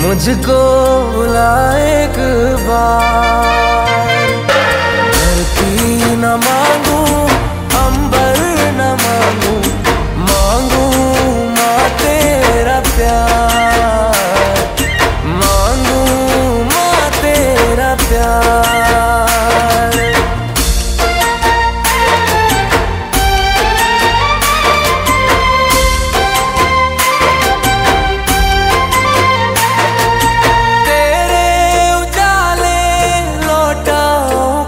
मुझको बुला एक बार। धरती न मांगू अंबर न मांगू, मांगू माँ तेरा प्यार, मांगू माँ तेरा प्यार।